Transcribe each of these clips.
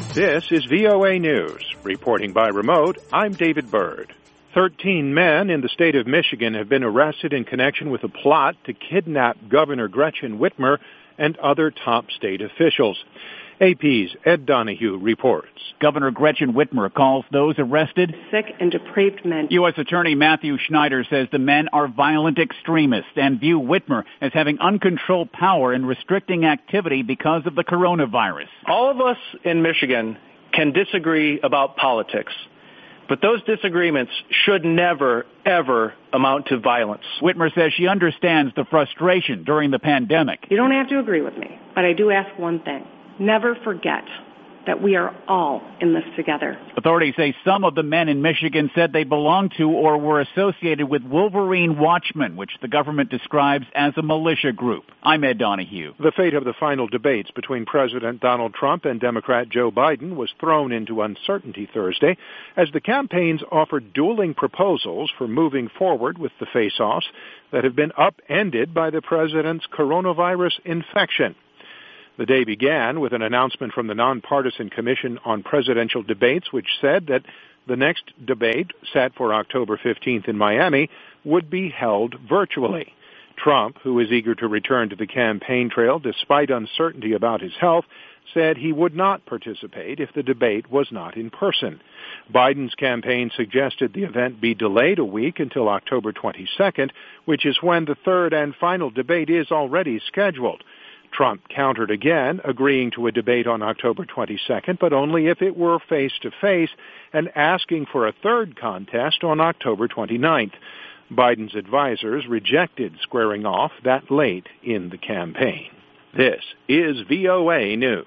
This is VOA News. Reporting by remote, I'm David Byrd. 13 men in the state of Michigan have been arrested in connection with a plot to kidnap Governor Gretchen Whitmer and other top state officials. AP's Ed Donahue reports. Governor Gretchen Whitmer calls those arrested sick and depraved men. U.S. Attorney Matthew Schneider says the men are violent extremists and view Whitmer as having uncontrolled power in restricting activity because of the coronavirus. All of us in Michigan can disagree about politics, but those disagreements should never, ever amount to violence. Whitmer says she understands the frustration during the pandemic. You don't have to agree with me, but I do ask one thing. Never forget that we are all in this together. Authorities say some of the men in Michigan said they belonged to or were associated with Wolverine Watchmen, which the government describes as a militia group. I'm Ed Donahue. The fate of the final debates between President Donald Trump and Democrat Joe Biden was thrown into uncertainty Thursday as the campaigns offered dueling proposals for moving forward with the face-offs that have been upended by the president's coronavirus infection. The day began with an announcement from the Nonpartisan Commission on Presidential Debates, which said that the next debate, set for October 15th in Miami, would be held virtually. Trump, who is eager to return to the campaign trail despite uncertainty about his health, said he would not participate if the debate was not in person. Biden's campaign suggested the event be delayed a week until October 22nd, which is when the third and final debate is already scheduled. Trump countered again, agreeing to a debate on October 22nd, but only if it were face-to-face, and asking for a third contest on October 29th. Biden's advisers rejected squaring off that late in the campaign. This is VOA News.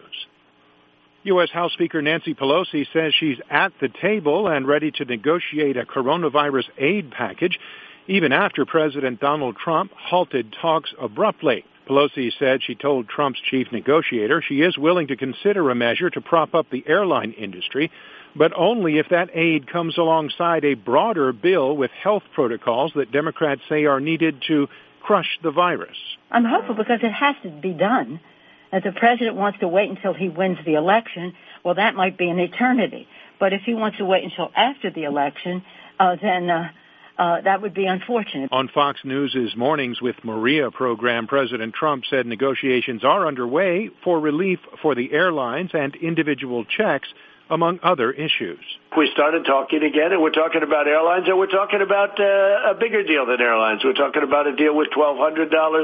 U.S. House Speaker Nancy Pelosi says she's at the table and ready to negotiate a coronavirus aid package, even after President Donald Trump halted talks abruptly. Pelosi said she told Trump's chief negotiator she is willing to consider a measure to prop up the airline industry, but only if that aid comes alongside a broader bill with health protocols that Democrats say are needed to crush the virus. I'm hopeful because it has to be done. If the president wants to wait until he wins the election, well, that might be an eternity. But if he wants to wait until after the election, then that would be unfortunate. On Fox News' Mornings with Maria program, President Trump said negotiations are underway for relief for the airlines and individual checks, among other issues. We started talking again, and we're talking about airlines, and we're talking about a bigger deal than airlines. We're talking about a deal with $1,200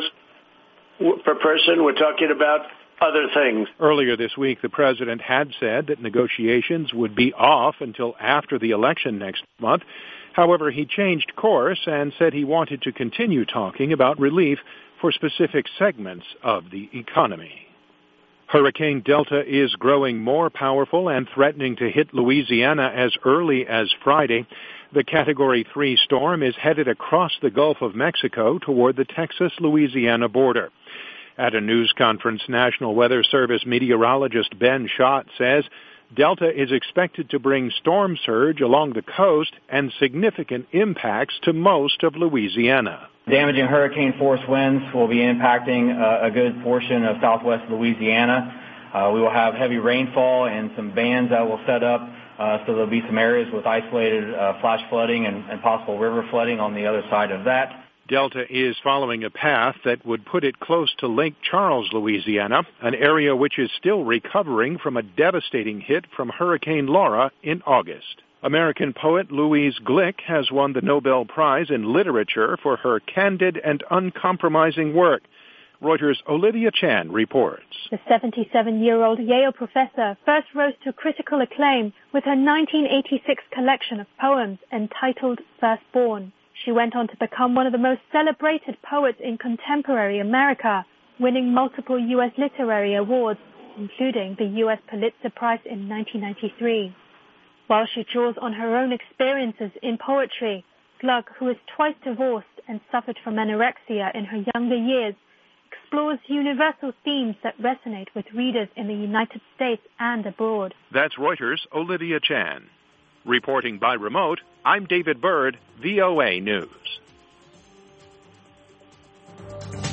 per person. We're talking about other things. Earlier this week, the president had said that negotiations would be off until after the election next month. However, he changed course and said he wanted to continue talking about relief for specific segments of the economy. Hurricane Delta is growing more powerful and threatening to hit Louisiana as early as Friday. The Category 3 storm is headed across the Gulf of Mexico toward the Texas-Louisiana border. At a news conference, National Weather Service meteorologist Ben Schott says Delta is expected to bring storm surge along the coast and significant impacts to most of Louisiana. Damaging hurricane force winds will be impacting a good portion of southwest Louisiana. We will have heavy rainfall and some bands that will set up, so there'll be some areas with isolated flash flooding and possible river flooding on the other side of that. Delta is following a path that would put it close to Lake Charles, Louisiana, an area which is still recovering from a devastating hit from Hurricane Laura in August. American poet Louise Glück has won the Nobel Prize in Literature for her candid and uncompromising work. Reuters' Olivia Chan reports. The 77-year-old Yale professor first rose to critical acclaim with her 1986 collection of poems entitled Firstborn. She went on to become one of the most celebrated poets in contemporary America, winning multiple U.S. literary awards, including the U.S. Pulitzer Prize in 1993. While she draws on her own experiences in poetry, Glück, who is twice divorced and suffered from anorexia in her younger years, explores universal themes that resonate with readers in the United States and abroad. That's Reuters' Olivia Chan. Reporting by remote, I'm David Byrd, VOA News.